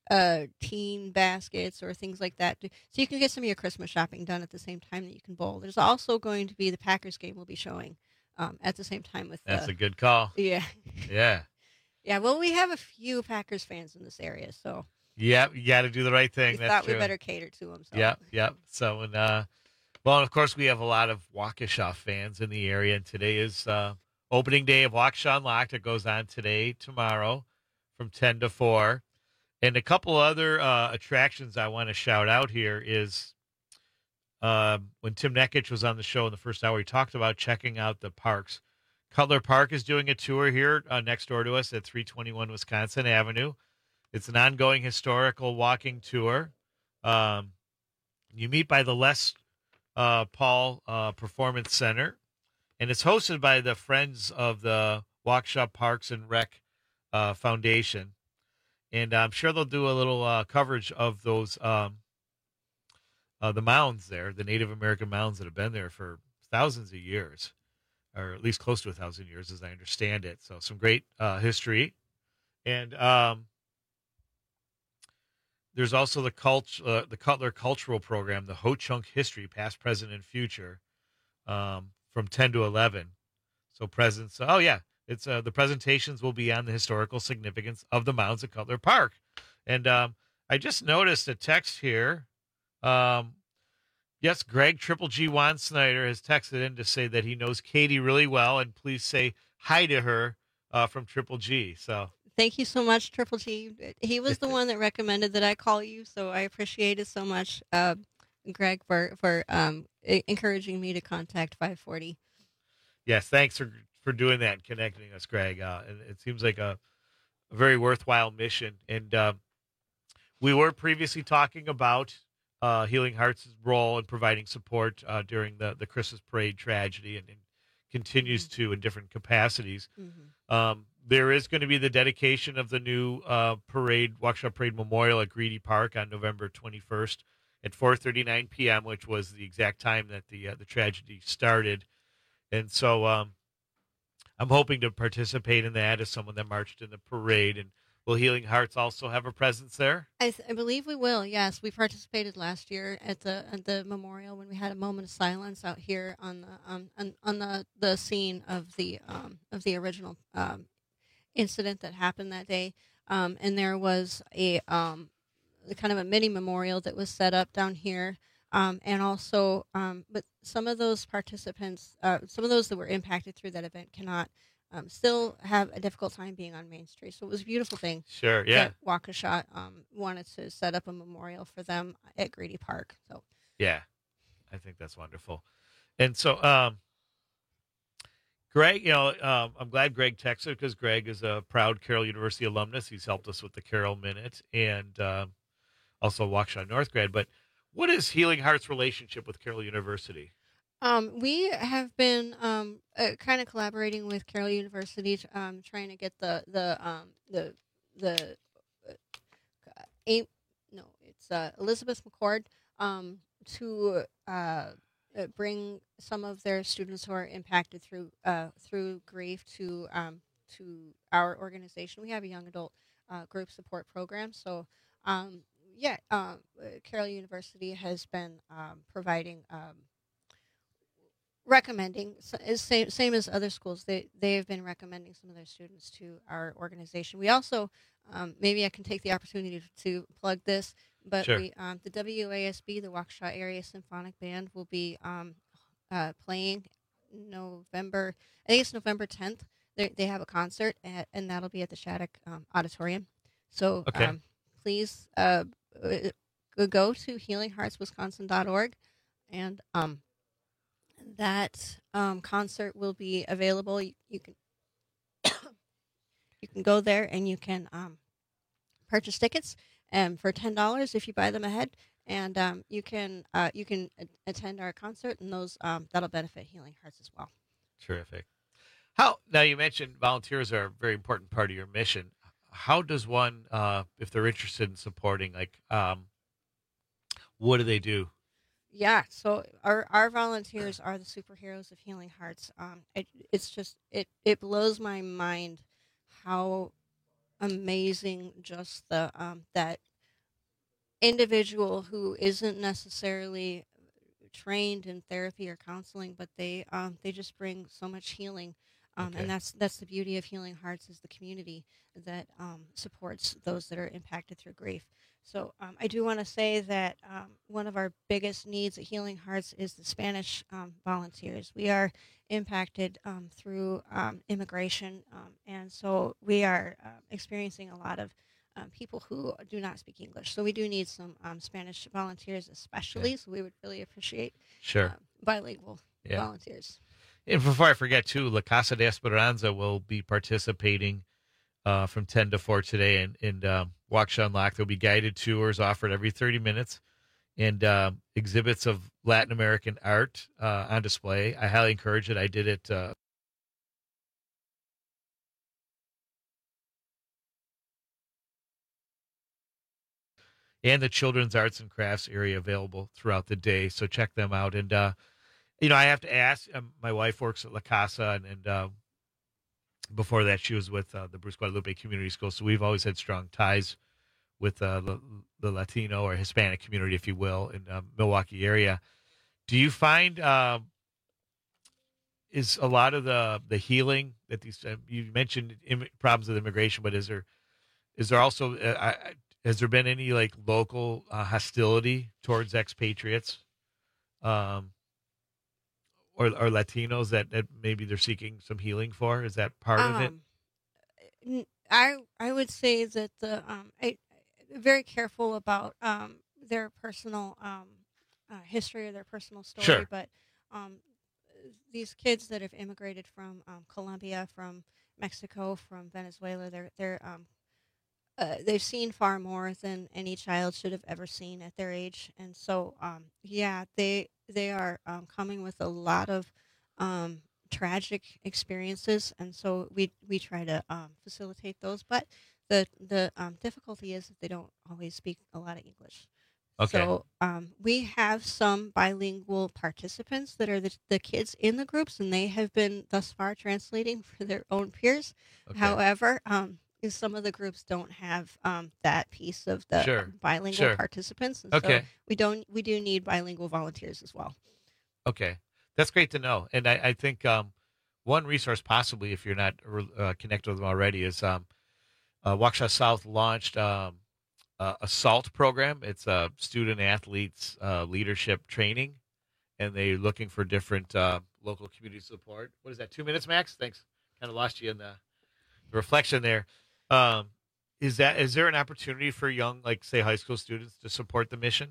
teen baskets or things like that. So you can get some of your Christmas shopping done at the same time that you can bowl. There's also going to be the Packers game will be showing at the same time with. That's a good call. Yeah. Yeah. Yeah. Well, we have a few Packers fans in this area, so. Yeah, you got to do the right thing. We That's thought true. we better cater to them. So. Yep. So, and well, and of course, we have a lot of Waukesha fans in the area, and today is opening day of Waukesha Unlocked. It goes on today, tomorrow, from 10 to 4. And a couple other attractions I want to shout out here is when Tim Nekich was on the show in the first hour, he talked about checking out the parks. Cutler Park is doing a tour here next door to us at 321 Wisconsin Avenue. It's an ongoing historical walking tour. You meet by the Les Paul Performance Center, and it's hosted by the Friends of the Waukesha Parks and Rec Foundation. And I'm sure they'll do a little coverage of those the mounds there, the Native American mounds that have been there for thousands of years, or at least close to 1,000 years, as I understand it. So some great history. And there's also the Cutler Cultural Program, the Ho-Chunk History, Past, Present, and Future, from 10 to 11. So presents. Oh, yeah. It's the presentations will be on the historical significance of the mounds at Cutler Park. And I just noticed a text here. Yes, Greg Triple G Juan Snyder has texted in to say that he knows Katie really well, and please say hi to her from Triple G. So thank you so much, Triple G. He was the one that recommended that I call you, so I appreciate it so much, Greg, for encouraging me to contact 540. Yes, thanks for doing that and connecting us, Greg. And it seems like a very worthwhile mission. And we were previously talking about Healing Hearts' role in providing support during the Christmas parade tragedy, and continues to in different capacities. There is going to be the dedication of the new Waukesha Parade Memorial at Greedy Park on November 21st at 4:39 p.m., which was the exact time that the tragedy started. And so I'm hoping to participate in that as someone that marched in the parade. And will Healing Hearts also have a presence there? I believe we will. Yes, we participated last year at the memorial when we had a moment of silence out here on the scene of the original incident that happened that day. And there was a kind of a mini memorial that was set up down here. And also, but some of those participants, some of those that were impacted through that event cannot still have a difficult time being on Main Street. So it was a beautiful thing. Sure, yeah. That Waukesha wanted to set up a memorial for them at Greedy Park. So yeah, I think that's wonderful. And so, Greg, I'm glad Greg texted because Greg is a proud Carroll University alumnus. He's helped us with the Carroll Minute and also Waukesha North grad. But what is Healing Hearts' relationship with Carroll University? We have been kind of collaborating with Carroll University, trying to get Elizabeth McCord to bring some of their students who are impacted through grief to our organization. We have a young adult group support program, so. Carroll University has been providing, recommending, same as other schools. They have been recommending some of their students to our organization. We also, maybe I can take the opportunity to plug this, but sure. The WASB, the Waukesha Area Symphonic Band, will be playing November. I think it's November 10th. They have a concert, and that'll be at the Shattuck Auditorium. So please. Go to healingheartswisconsin.org, and that concert will be available. You can you can go there and you can purchase tickets for $10 if you buy them ahead, and you can attend our concert, and those that'll benefit Healing Hearts as well. Terrific. Now you mentioned volunteers are a very important part of your mission. How does one, if they're interested in supporting, what do they do? Yeah, so our volunteers are the superheroes of Healing Hearts. It blows my mind how amazing just the that individual who isn't necessarily trained in therapy or counseling, but they just bring so much healing. And that's the beauty of Healing Hearts, is the community that supports those that are impacted through grief. So I do want to say that one of our biggest needs at Healing Hearts is the Spanish volunteers. We are impacted through immigration, and so we are experiencing a lot of people who do not speak English. So we do need some Spanish volunteers especially, so we would really appreciate bilingual volunteers. And before I forget, too, La Casa de Esperanza will be participating from 10 to 4 today in Waukesha Unlocked. There'll be guided tours offered every 30 minutes and exhibits of Latin American art on display. I highly encourage it. I did it and the children's arts and crafts area available throughout the day. So check them out. And, I have to ask, my wife works at La Casa, and before that she was with the Bruce Guadalupe Community School. So we've always had strong ties with the Latino or Hispanic community, if you will, in Milwaukee area. Do you find is a lot of the healing that these, you mentioned problems with immigration, but is there also, has there been any like local hostility towards expatriates? Or Latinos that maybe they're seeking some healing for? Is that part of it? I would say that I'm very careful about their personal history or their personal story. Sure. But these kids that have immigrated from Colombia, from Mexico, from Venezuela, they've seen far more than any child should have ever seen at their age, and so they are coming with a lot of tragic experiences, and so we try to facilitate those. But the difficulty is that they don't always speak a lot of English. Okay. So we have some bilingual participants that are the kids in the groups, and they have been thus far translating for their own peers. Okay. However, some of the groups don't have that piece of the bilingual participants. And so we do need bilingual volunteers as well. Okay. That's great to know. And I think one resource possibly, if you're not connected with them already, is Waukesha South launched a SALT program. It's student athletes leadership training, and they're looking for different local community support. What is that, 2 minutes, Max? Thanks. Kind of lost you in the reflection there. Is there an opportunity for young, like say high school students, to support the mission?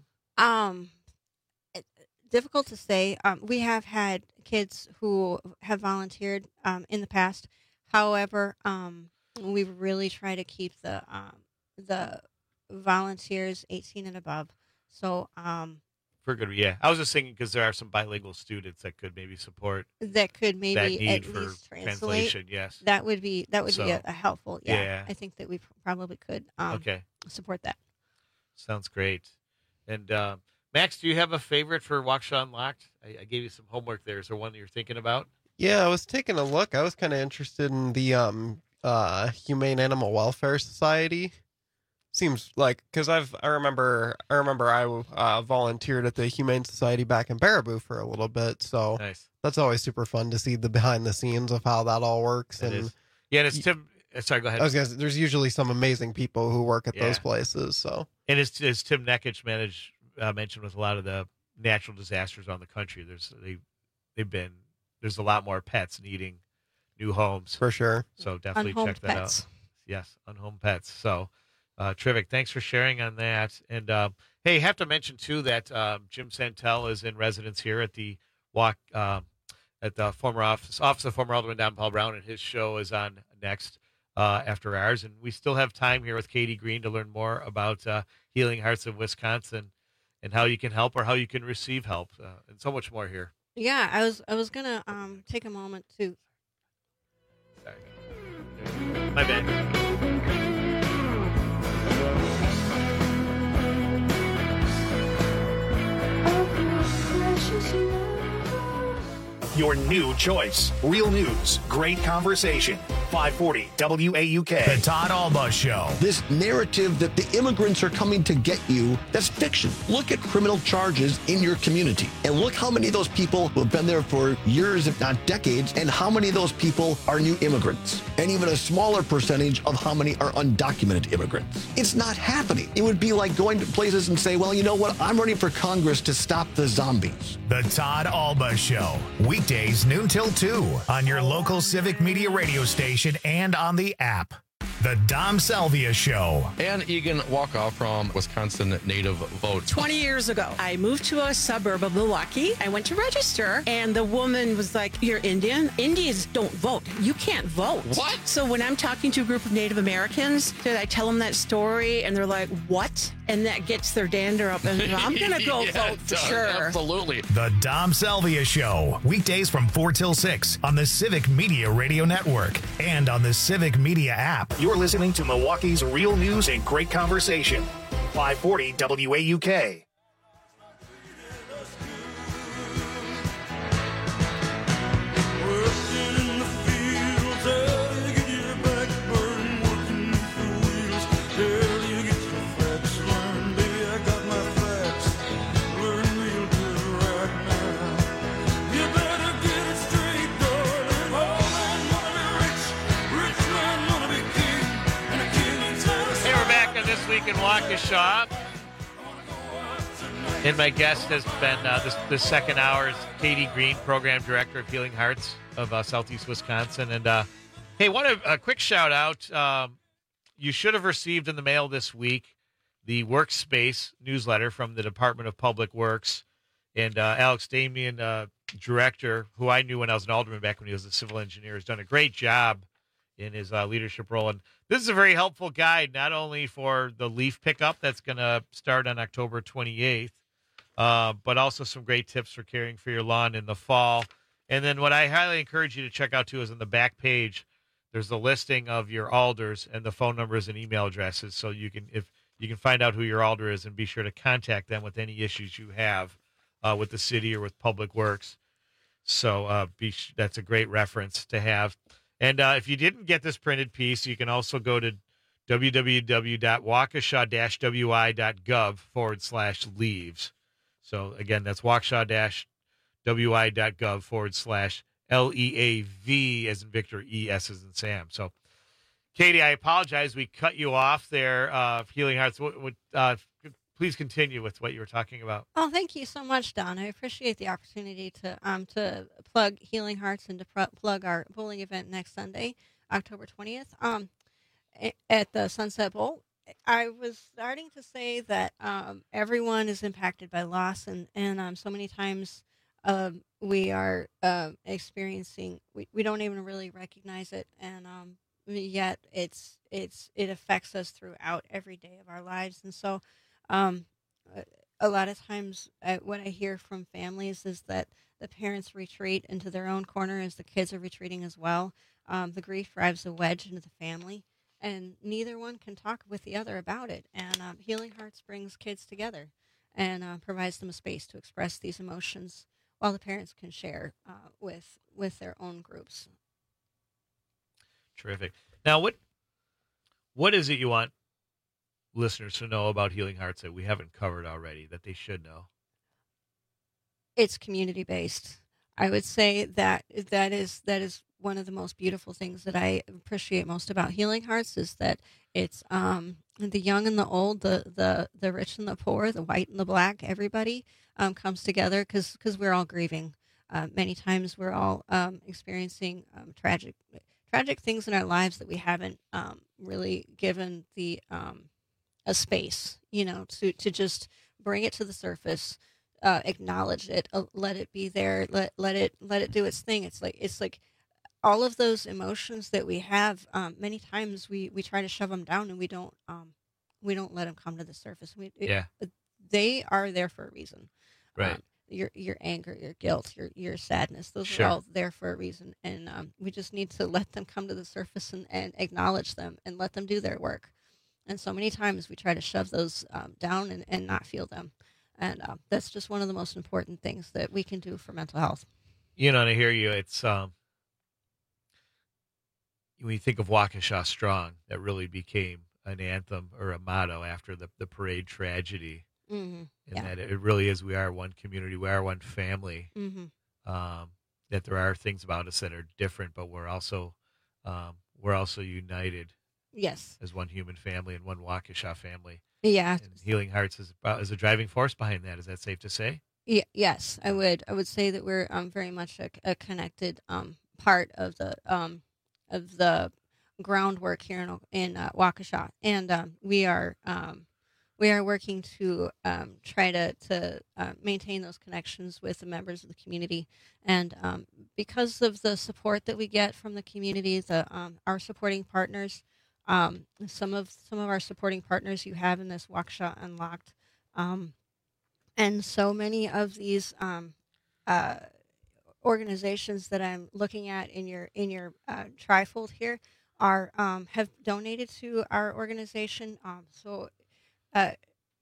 Difficult to say. We have had kids who have volunteered in the past. However, we really try to keep the volunteers 18 and above. So for good, yeah. I was just thinking because there are some bilingual students that could maybe support that could maybe that need at for least translation. Yes, that would be a helpful. Yeah, I think that we probably could support that. Sounds great. And Max, do you have a favorite for Waukesha Unlocked? I gave you some homework there. Is there one that you're thinking about? Yeah, I was taking a look. I was kind of interested in the Humane Animal Welfare Society. Seems like, because I remember I volunteered at the Humane Society back in Baraboo for a little bit, so nice. That's always super fun to see the behind the scenes of how that all works. It is. Yeah, and it's Tim. Sorry, go ahead. I was gonna say, there's usually some amazing people who work at those places. So, and as Tim Nekich mentioned with a lot of the natural disasters on the country, there's a lot more pets needing new homes for sure. So definitely Unhomed check that pets. out. Yes, unhomed pets. So. Terrific. Thanks for sharing on that. And hey, have to mention too that Jim Santel is in residence here at the at the former office of former Alderman Don Paul Brown, and his show is on next after ours. And we still have time here with Katie Green to learn more about Healing Hearts of Wisconsin and how you can help or how you can receive help, and so much more here. Yeah, I was gonna take a moment to. Sorry, my bad. Your new choice. Real news, great conversation. 540 WAUK. The Todd Alba Show. This narrative that the immigrants are coming to get you, that's fiction. Look at criminal charges in your community and look how many of those people who have been there for years, if not decades, and how many of those people are new immigrants, and even a smaller percentage of how many are undocumented immigrants. It's not happening. It would be like going to places and say, well, you know what? I'm running for Congress to stop the zombies. The Todd Alba Show. Weekdays noon till 2 on your local Civic Media radio station and on the app. The Dom Salvia Show. Ann Egan Walkoff from Wisconsin Native Vote. 20 years ago, I moved to a suburb of Milwaukee. I went to register, and the woman was like, "You're Indian? Indians don't vote. You can't vote." What? So when I'm talking to a group of Native Americans, did I tell them that story? And they're like, "What?" And that gets their dander up, and I'm going to go Yeah, vote for it does. sure. Absolutely. The Dom Salvia Show. Weekdays from 4 till 6 on the Civic Media Radio Network and on the Civic Media app. You're listening to Milwaukee's real news and great conversation. 540 WAUK. This week in Waukesha, and my guest has been the second hour's Katie Green, Program Director of Healing Hearts of Southeast Wisconsin. And hey, a quick shout out. You should have received in the mail this week the Workspace newsletter from the Department of Public Works. And Alex Damian, Director, who I knew when I was an alderman back when he was a civil engineer, has done a great job in his leadership role. And this is a very helpful guide, not only for the leaf pickup that's going to start on October 28th, but also some great tips for caring for your lawn in the fall. And then what I highly encourage you to check out, too, is on the back page, there's the listing of your alders and the phone numbers and email addresses. So you can find out who your alder is and be sure to contact them with any issues you have with the city or with Public Works. So that's a great reference to have. And if you didn't get this printed piece, you can also go to www.waukesha-wi.gov/leaves. So, again, that's waukesha-wi.gov/LEAV as in Victor, ES as in Sam. So, Katie, I apologize. We cut you off there. Healing Hearts, please continue with what you were talking about. Oh, thank you so much, Don. I appreciate the opportunity to plug Healing Hearts and to plug our bowling event next Sunday, October 20th, at the Sunset Bowl. I was starting to say that everyone is impacted by loss, and so many times we are experiencing, we don't even really recognize it, and yet it affects us throughout every day of our lives. And so a lot of times what I hear from families is that the parents retreat into their own corner as the kids are retreating as well. The grief drives a wedge into the family, and neither one can talk with the other about it. And Healing Hearts brings kids together and provides them a space to express these emotions while the parents can share with their own groups. Terrific. Now, what is it you want listeners to know about Healing Hearts that we haven't covered already that they should know? It's community-based. I would say that is one of the most beautiful things that I appreciate most about Healing Hearts is that it's the young and the old, the rich and the poor, the white and the black, everybody comes together because we're all grieving. Many times we're all experiencing tragic things in our lives that we haven't really given the a space, to just bring it to the surface, acknowledge it, let it be there, let it do its thing. It's like all of those emotions that we have. Many times we try to shove them down, and we don't let them come to the surface. They are there for a reason. Right. Your anger, your guilt, your sadness, those Sure. are all there for a reason, and we just need to let them come to the surface and acknowledge them and let them do their work. And so many times we try to shove those down and not feel them. And that's just one of the most important things that we can do for mental health. And I hear you. It's when you think of Waukesha Strong, that really became an anthem or a motto after the parade tragedy. Mm-hmm. And that it really is, we are one community, we are one family. Mm-hmm. That there are things about us that are different, but we're also united. Yes. As one human family and one Waukesha family. Yeah. And Healing Hearts is a driving force behind that. Is that safe to say? Yes, I would say that we're very much a connected part of the groundwork here in Waukesha, and we are working to try to maintain those connections with the members of the community, and because of the support that we get from the community, our supporting partners, some of our supporting partners you have in this Waukesha Unlocked. And so many of these organizations that I'm looking at in your trifold here are have donated to our organization. I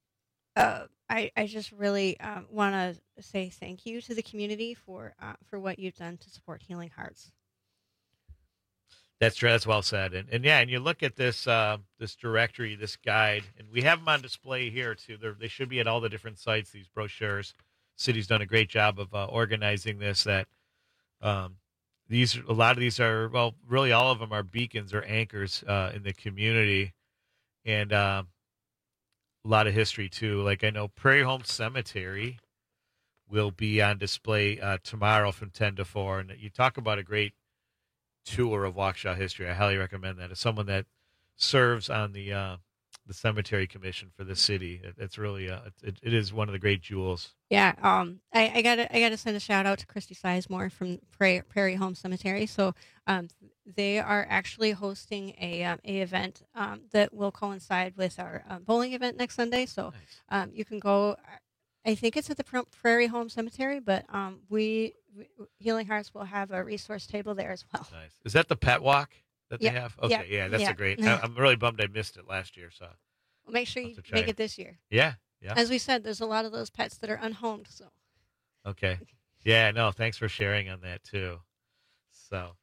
just really want to say thank you to the community for what you've done to support Healing Hearts. That's true. That's well said. And you look at this this directory, this guide, and we have them on display here too. They should be at all the different sites. These brochures. City's done a great job of organizing this. That a lot of these are, well, really all of them are beacons or anchors in the community, and a lot of history too. Like I know Prairie Home Cemetery will be on display tomorrow from 10 to 4, and you talk about a great tour of Waukesha history. I highly recommend that. As someone that serves on the cemetery commission for the city, it's really it is one of the great jewels. Yeah, I gotta send a shout out to Christy Sizemore from Prairie Home Cemetery. So they are actually hosting a event that will coincide with our bowling event next Sunday. So nice. You can go. I think it's at the Prairie Home Cemetery, but Healing Hearts will have a resource table there as well. Nice. Is that the pet walk that they have? Okay, yeah, that's a great. I'm really bummed I missed it last year. So well, make sure you make it this year. Yeah. As we said, there's a lot of those pets that are unhomed. So. Okay. Yeah. No. Thanks for sharing on that too. So,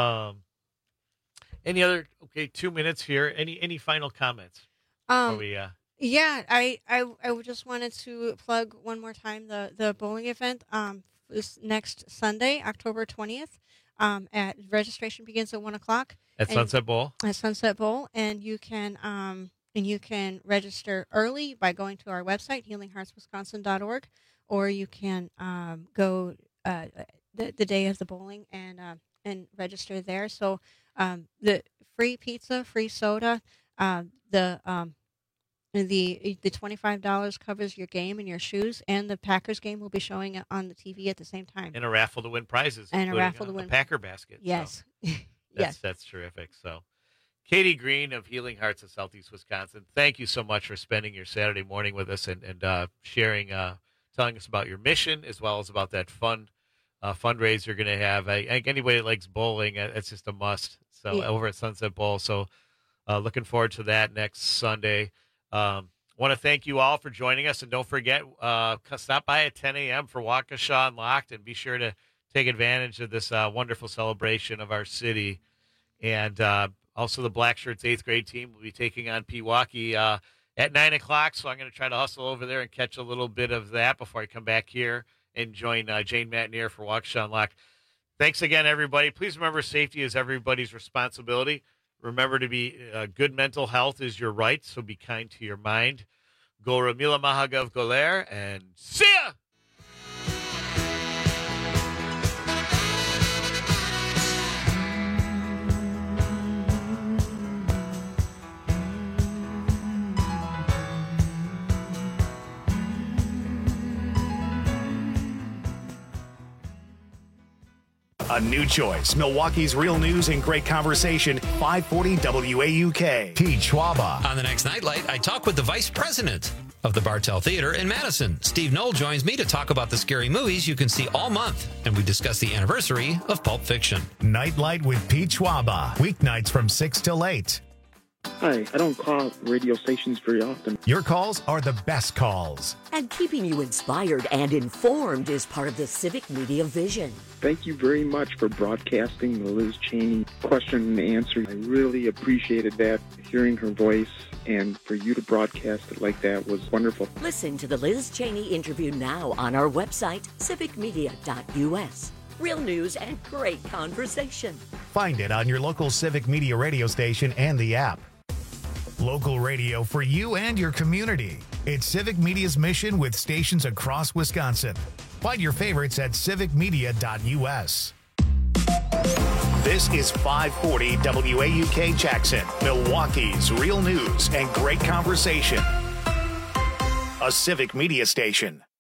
any other? Okay, 2 minutes here. Any final comments? Yeah, I just wanted to plug one more time the bowling event this next Sunday, October 20th. At registration begins at 1:00 at Sunset Bowl. At Sunset Bowl, and you can register early by going to our website healingheartswisconsin.org, or you can go the day of the bowling and register there. So the free pizza, free soda, the $25 covers your game and your shoes, and the Packers game will be showing on the TV at the same time. And a raffle to win prizes. And a raffle to win a Packer basket. Yes. So that's terrific. So, Katie Green of Healing Hearts of Southeast Wisconsin, thank you so much for spending your Saturday morning with us and sharing, telling us about your mission as well as about that fun fundraiser you're going to have. I think anybody that likes bowling, it's just a must. So over at Sunset Bowl. So looking forward to that next Sunday. Want to thank you all for joining us, and don't forget, stop by at 10 a.m. for Waukesha Unlocked, and be sure to take advantage of this wonderful celebration of our city. And also the Black Shirts 8th grade team will be taking on Pewaukee at 9 o'clock, so I'm going to try to hustle over there and catch a little bit of that before I come back here and join Jane Matnier for Waukesha Unlocked. Thanks again, everybody. Please remember, safety is everybody's responsibility. Remember to be good mental health is your right, so be kind to your mind. Gora Mila Mahagav Goler, and see ya! A new choice. Milwaukee's real news and great conversation. 540 WAUK. Pete Schwaba. On the next Nightlight, I talk with the vice president of the Bartell Theater in Madison. Steve Knoll joins me to talk about the scary movies you can see all month. And we discuss the anniversary of Pulp Fiction. Nightlight with Pete Schwaba. Weeknights from 6 till 8. Hi, I don't call radio stations very often. Your calls are the best calls. And keeping you inspired and informed is part of the Civic Media vision. Thank you very much for broadcasting the Liz Cheney question and answer. I really appreciated that, hearing her voice, and for you to broadcast it like that was wonderful. Listen to the Liz Cheney interview now on our website, civicmedia.us. Real news and great conversation. Find it on your local Civic Media radio station and the app. Local radio for you and your community. It's Civic Media's mission with stations across Wisconsin. Find your favorites at civicmedia.us. This is 540 WAUK Jackson, Milwaukee's real news and great conversation. A Civic Media station.